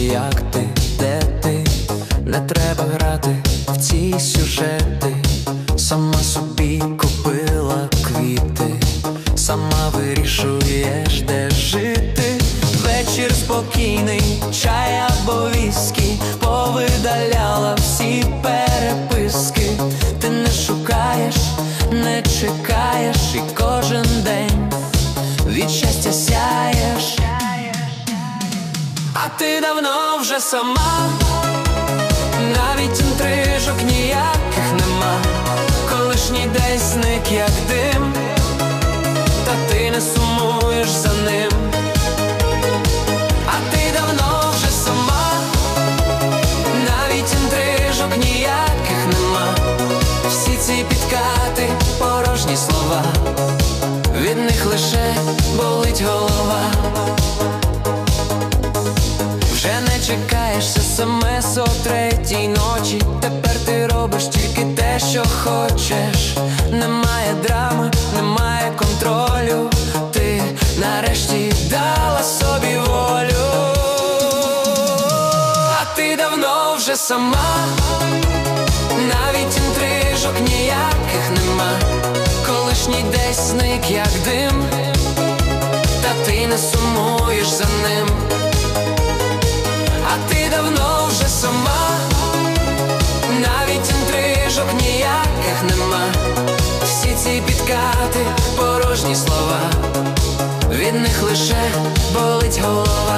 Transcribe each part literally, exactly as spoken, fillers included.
як ти, де ти? Не треба грати в ці сюжети. Сама собі купила квіти, сама вирішуєш, де жити. Вечір спокійний, чай або віскі, повидаляла всі переписки. Ти не шукаєш, не чекаєш, і кожен день від щастя сяєш. А ти давно вже сама, навіть інтрижок ніяких нема. Колишній десь зник як дим, та ти не сумуєш за ним. А ти давно вже сама, навіть інтрижок ніяких нема. Всі ці підкати – порожні слова, від них лише болить голова. Вже не чекаєш смс о третій ночі, тепер ти робиш тільки те, що хочеш. Немає драми, немає контролю, ти нарешті дала собі волю. А ти давно вже сама, навіть інтрижок ніяких нема. Колишній десь зник як дим, та ти не сумуєш за ним. А ти давно вже сама, навіть інтрижок ніяких нема. Всі ці підкати – порожні слова, від них лише болить голова.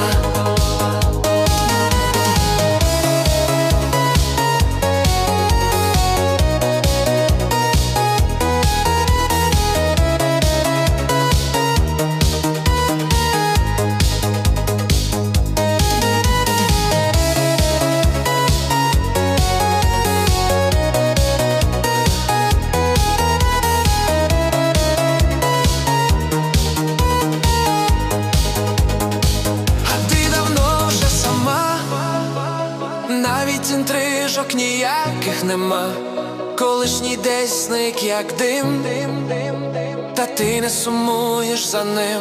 Навіть інтрижок ніяких нема. Колишній десь зник як дим, та ти не сумуєш за ним.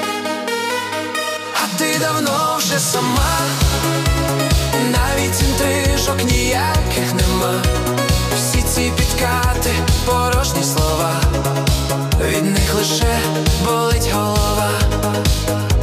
А ти давно вже сама, навіть інтрижок ніяких нема. Всі ці підкати – порожні слова, від них лише болить голова.